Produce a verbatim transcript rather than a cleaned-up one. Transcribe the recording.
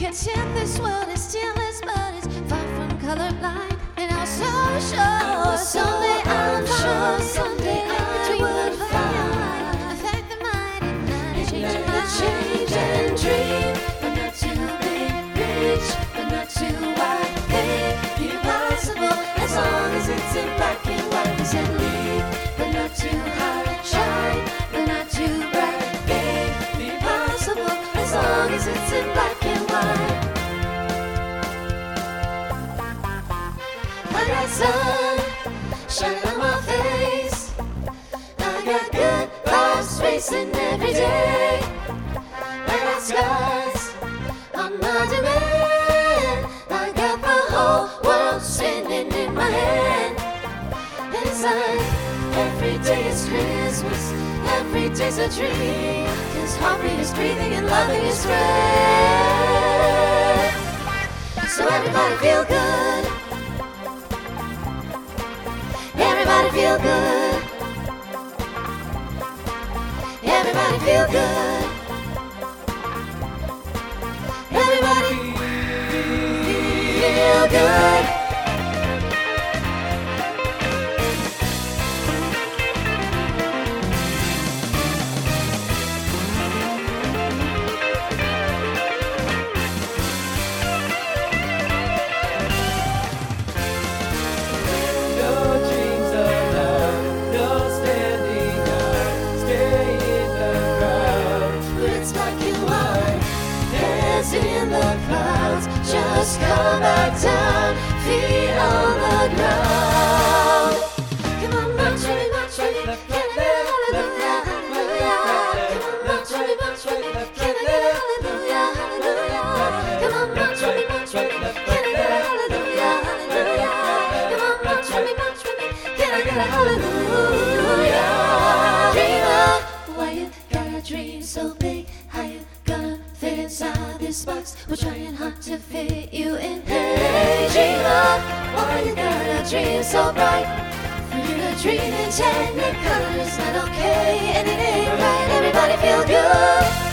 pretend this world is stillness, but it's far from colorblind. And I'm so sure someday I'm sure someday I will find. Affect the mind and not change and change and dream, but not too big, reach, but not too wide. Hey, the impossible as long as it's in black and white. We said leave, but not too high, shine, but not too bright. Hey, the impossible as long as it's in black and white. I got sun shining on my face. I got good vibes racing every day. I got skies on my demand. I got the whole world spinning in my hand. And it's like every day is Christmas, every day's a dream. 'Cause heartbeat is breathing and loving is free. So everybody feel good. Everybody feel good. Everybody feel good. Everybody feel good. In the clouds, just come back down, feet on the ground. Come on, march with me, march with me, can I get a hallelujah, hallelujah? Come on, march with me, march with me, can I get a hallelujah, hallelujah? Come on, march with me, march with me, can I get a hallelujah, hallelujah? Come on, march with me, march with me, can I get a hallelujah? Dreamer, why you gotta dream so big? How you gonna fit inside this box? We're trying hard to fit you in. Hey, dreamer, why you gotta dream so bright? For you to dream in technicolor is not okay, and it ain't right. Everybody feel good.